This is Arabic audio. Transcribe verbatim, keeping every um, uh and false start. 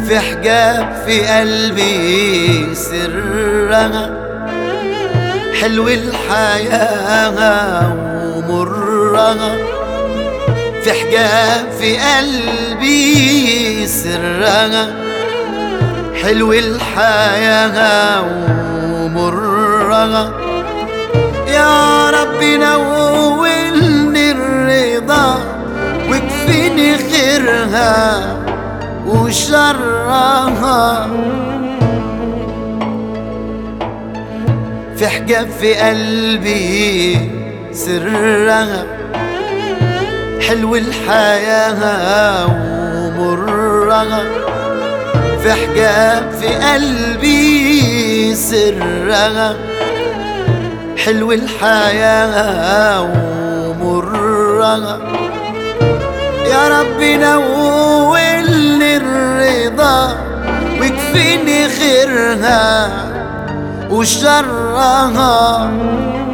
في حجاب في قلبي سرها، حلو الحياة ومرها. في حجاب في قلبي سرها، حلو الحياة ومرها. يا رب نولني الرضا واكفيني خيرها وشرها. في حجاب في قلبي سرها، حلو الحياة ومرها. في حجاب في قلبي سرها، حلو الحياة ومرها. يا رب نولني الرضا واكفيني خيرها وشرها.